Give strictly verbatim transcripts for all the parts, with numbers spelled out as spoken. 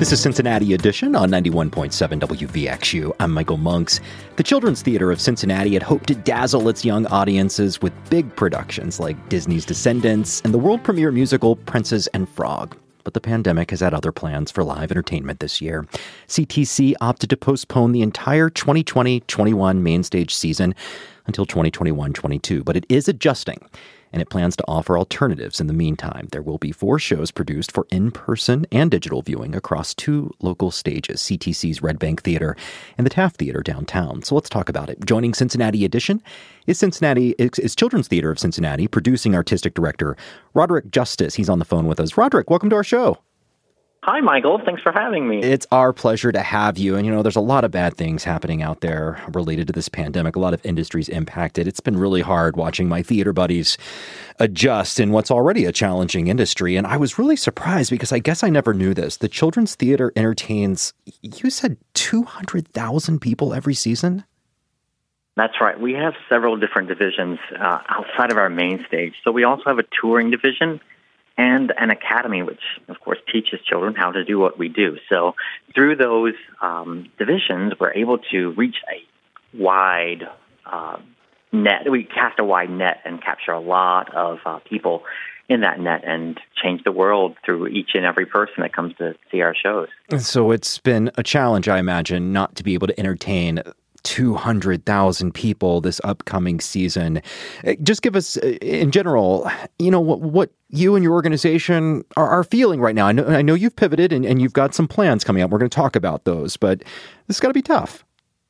This is Cincinnati Edition on ninety-one point seven W V X U. I'm Michael Monks. The Children's Theater of Cincinnati had hoped to dazzle its young audiences with big productions like Disney's Descendants and the world premiere musical Princess and Frog. But the pandemic has had other plans for live entertainment this year. C T C opted to postpone the entire twenty twenty twenty-one main stage season until twenty twenty-one twenty-two, but it is adjusting, and it plans to offer alternatives in the meantime. There will be four shows produced for in-person and digital viewing across two local stages, C T C's Red Bank Theater and the Taft Theater downtown. So let's talk about it. Joining Cincinnati Edition is Cincinnati is Children's Theater of Cincinnati producing artistic director Roderick Justice. He's on the phone with us. Roderick, welcome to our show. Hi, Michael. Thanks for having me. It's our pleasure to have you. And, you know, there's a lot of bad things happening out there related to this pandemic. A lot of industries impacted. It's been really hard watching my theater buddies adjust in what's already a challenging industry. And I was really surprised because I guess I never knew this. The Children's Theater entertains, you said two hundred thousand people every season? That's right. We have several different divisions uh, outside of our main stage. So we also have a touring division and an academy, which, of course, teaches children how to do what we do. So through those um, divisions, we're able to reach a wide uh, net. We cast a wide net and capture a lot of uh, people in that net and change the world through each and every person that comes to see our shows. So it's been a challenge, I imagine, not to be able to entertain two hundred thousand people this upcoming season. Just give us, in general, you know, what, what you and your organization are, are feeling right now. I know, I know you've pivoted and, and you've got some plans coming up. We're going to talk about those, but this has got to be tough.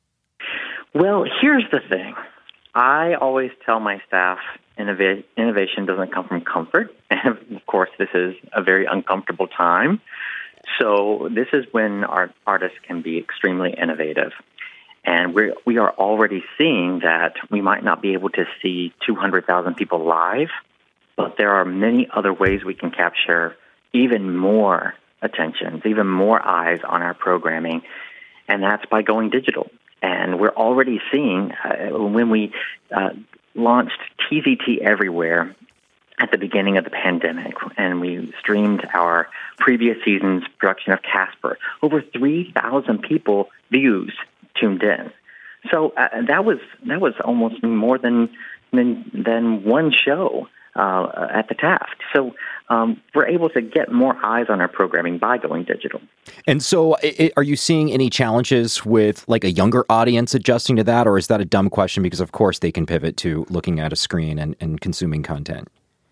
Well, here's the thing. I always tell my staff innov- innovation doesn't come from comfort. And of course, this is a very uncomfortable time. So this is when our artists can be extremely innovative. And we're, we are already seeing that we might not be able to see two hundred thousand people live, but there are many other ways we can capture even more attention, even more eyes on our programming, and that's by going digital. And we're already seeing, uh, when we uh, launched T Z T Everywhere at the beginning of the pandemic, and we streamed our previous season's production of Casper, over three thousand people views tuned in. So uh, that was that was almost more than than, than one show uh, at the Taft. So um, we're able to get more eyes on our programming by going digital. And so it, are you seeing any challenges with like a younger audience adjusting to that, or is that a dumb question because of course they can pivot to looking at a screen and, and consuming content?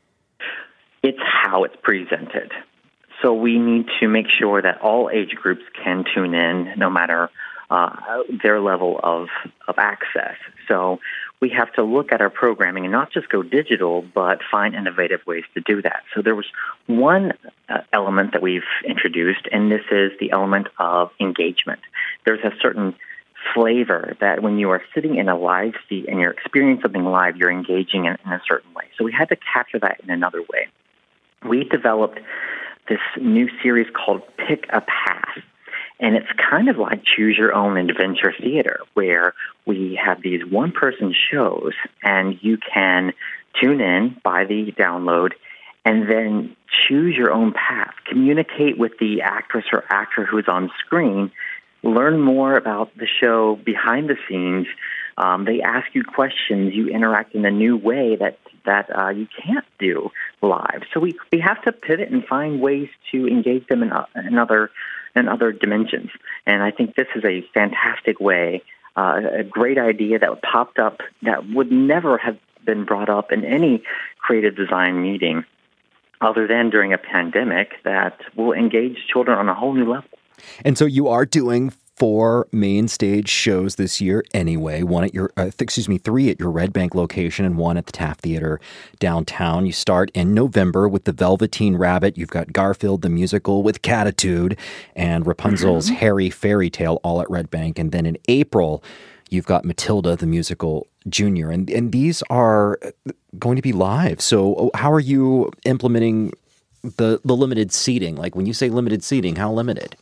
It's how it's presented. So we need to make sure that all age groups can tune in no matter Uh, their level of, of access. So we have to look at our programming and not just go digital, but find innovative ways to do that. So there was one uh, element that we've introduced, and this is the element of engagement. There's a certain flavor that when you are sitting in a live seat and you're experiencing something live, you're engaging in, in a certain way. So we had to capture that in another way. We developed this new series called Pick a Path. And it's kind of like Choose Your Own Adventure Theater, where we have these one-person shows, and you can tune in, buy the download, and then choose your own path. Communicate with the actress or actor who's on screen. Learn more about the show behind the scenes. Um, they ask you questions. You interact in a new way that that uh, you can't do live. So we, we have to pivot and find ways to engage them in, uh, in other in other dimensions. And I think this is a fantastic way, uh, a great idea that popped up that would never have been brought up in any creative design meeting other than during a pandemic that will engage children on a whole new level. And so you are doing four main stage shows this year anyway, one at your, uh, excuse me, three at your Red Bank location and one at the Taft Theater downtown. You start in November with The Velveteen Rabbit. You've got Garfield the Musical with Catitude and Rapunzel's mm-hmm. Hairy Fairy Tale all at Red Bank. And then in April, you've got Matilda the Musical Junior. And, and these are going to be live. So how are you implementing the, the limited seating? Like when you say limited seating, how limited?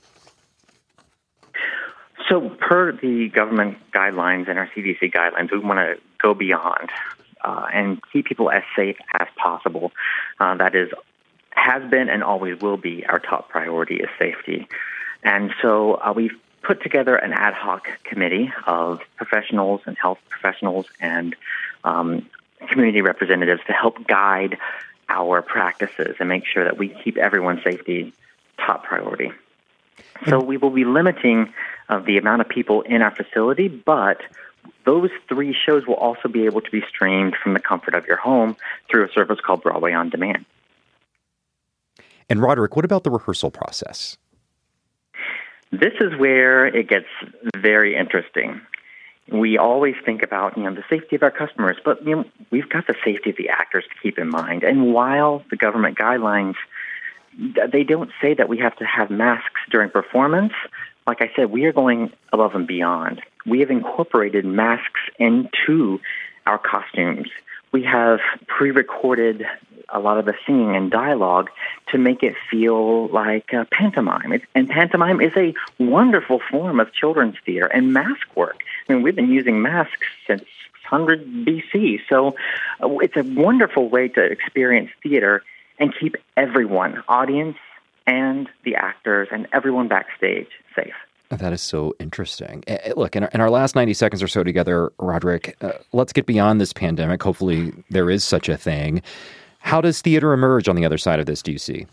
So per the government guidelines and our C D C guidelines, we want to go beyond uh, and keep people as safe as possible. Uh, that is, has been and always will be our top priority is safety. And so uh, we've put together an ad hoc committee of professionals and health professionals and um, community representatives to help guide our practices and make sure that we keep everyone's safety top priority. So we will be limiting uh, the amount of people in our facility, but those three shows will also be able to be streamed from the comfort of your home through a service called Broadway On Demand. And Roderick, what about the rehearsal process? This is where it gets very interesting. We always think about, you know, the safety of our customers, but you know, we've got the safety of the actors to keep in mind. And while the government guidelines, they don't say that we have to have masks during performance, like I said, we are going above and beyond. We have incorporated masks into our costumes. We have pre-recorded a lot of the singing and dialogue to make it feel like uh, pantomime. It, and pantomime is a wonderful form of children's theater and mask work. I mean, we've been using masks since six hundred B C, so uh, it's a wonderful way to experience theater and keep everyone, audience and the actors and everyone backstage, safe. That is so interesting. Look, in our, in our last ninety seconds or so together, Roderick, uh, let's get beyond this pandemic. Hopefully there is such a thing. How does theater emerge on the other side of this, do you see?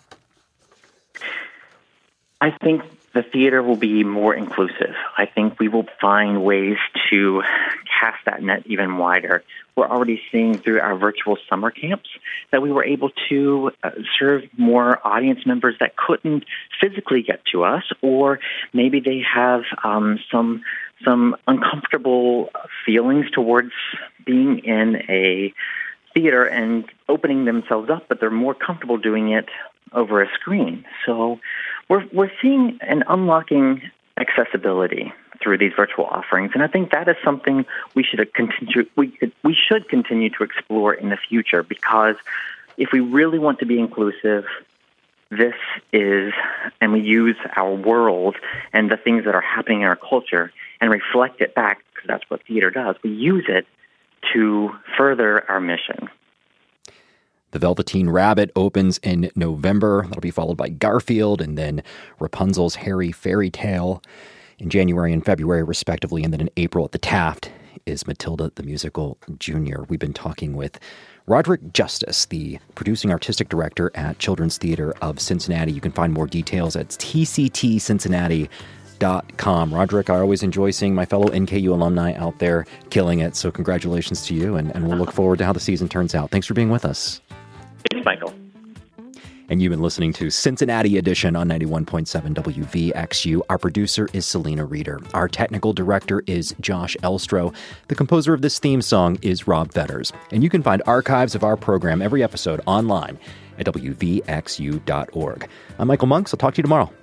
I think the theater will be more inclusive. I think we will find ways to cast that net even wider. We're already seeing through our virtual summer camps that we were able to uh, serve more audience members that couldn't physically get to us, or maybe they have um, some some uncomfortable feelings towards being in a theater and opening themselves up, but they're more comfortable doing it over a screen. So we're we're seeing an unlocking accessibility through these virtual offerings, and I think that is something we should continue we could, we should continue to explore in the future, because if we really want to be inclusive, this is, and we use our world and the things that are happening in our culture and reflect it back, because that's what theater does. We use it to further our mission. The Velveteen Rabbit opens in November. That'll be followed by Garfield and then Rapunzel's Hairy Fairy Tale in January and February, respectively. And then in April at the Taft is Matilda the Musical Junior We've been talking with Roderick Justice, the producing artistic director at Children's Theater of Cincinnati. You can find more details at T C T Cincinnati dot com. Roderick, I always enjoy seeing my fellow N K U alumni out there killing it. So congratulations to you, and, and we'll look forward to how the season turns out. Thanks for being with us. Thanks, Michael. And you've been listening to Cincinnati Edition on ninety-one point seven W V X U. Our producer is Selena Reeder. Our technical director is Josh Elstro. The composer of this theme song is Rob Fetters. And you can find archives of our program, every episode, online at W V X U dot org. I'm Michael Monks. I'll talk to you tomorrow.